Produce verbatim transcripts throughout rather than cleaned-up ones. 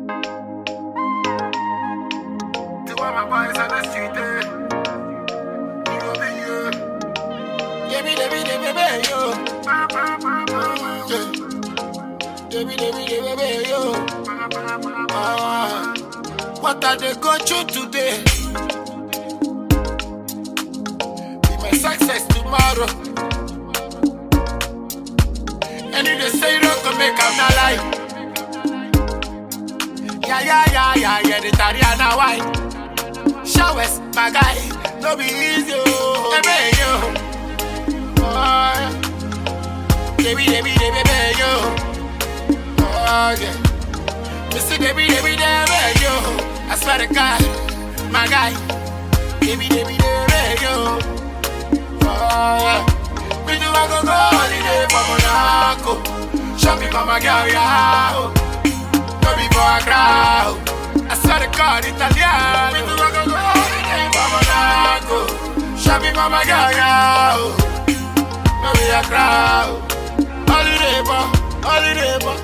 To all my boys on the street, eh? You go be you. Debbie, Debbie, Debbie, Debbie, yo. Debbie, Debbie, Debbie, Debbie, yo. Ah, what are they going through today? Be my success tomorrow. And if they say you don't come make I'm not lying. Yeah, yeah, yeah, yeah, yeah, the Tariana white. Showers, my guy, no be easy, oh. Hey, yo. Oh, yeah. Baby, baby, baby, baby, yo. Oh, yeah. Mister Baby, baby, baby, yo. I swear to God, my guy. Baby, baby, baby, yo. Oh, yeah. Me do I go go holiday for Monaco. Shopping for my girl, yeah. No be for a crowd. I swear to God, Italiano. Me do I go go holiday for Monaco. Shopping for my girl, yeah. No be a crowd. Holiday for, holiday for.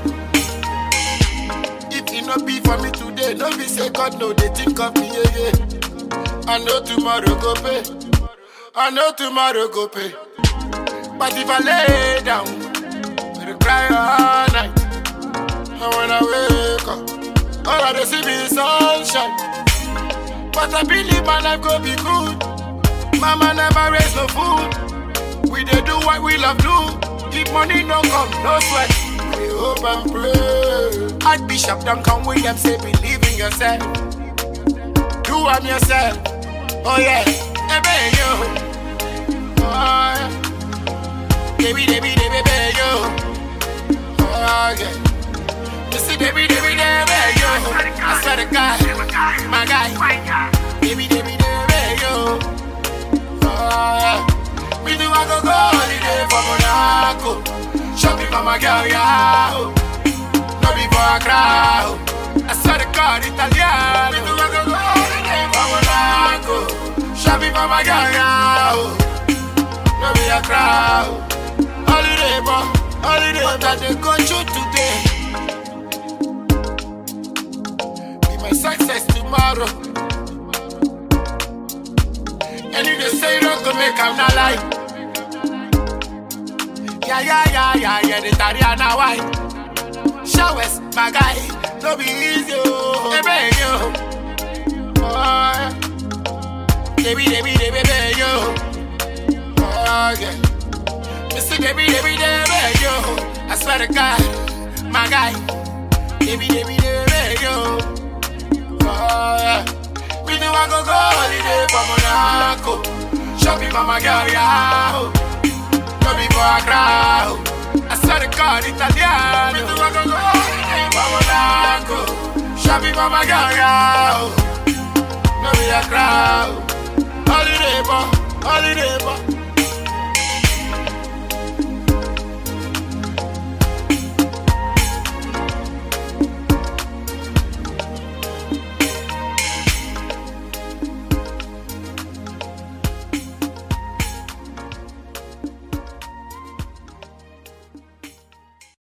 If it no be for me today, no be say God no, they think of me, yeah, yeah. I know tomorrow go pay. I know tomorrow go pay. But if I lay down, I'll cry all night. And when I wake up, all I see is sunshine. But I believe my life go be good. Mama never raised no food. We dey do what we love do. If money no come, no sweat. We hope and pray. Archbishop Duncan Williams say believe in yourself. Do am yourself. Oh yeah, hey baby yo. Oh yeah. Baby, baby, baby, baby, yo. Oh, yeah. You see, baby, baby, baby, yo. I swear to God, my guy. Baby, baby, baby, yo. Oh, yeah. We do I go go holiday for Monaco. Shopping for my girl, yeah. No be for a crowd. I swear to God, Italiano. We do I go go holiday for Monaco. Shopping for my girl, yeah. No be a crowd. Holiday, but holiday, what are they going through today? Be my success tomorrow. And if they say you don't go make I'm not lying. Yeah, yeah, yeah, yeah, yeah, the Tariana white. Showers, my guy, no be easy, oh. Hey, baby, yo. Oh, yeah. Baby, baby, baby, baby, yo. Oh, yeah. Mister Baby, baby, baby, yo. I swear to God, my guy. Baby, baby, baby, yo. Oh, yeah. We do I go go holiday for Monaco. Shopping for my girl, yeah. No be for a crowd. I swear to God, Italiano. We do I go go holiday for Monaco. Shopping for my girl, yeah. No be a crowd. Holiday for, holiday for.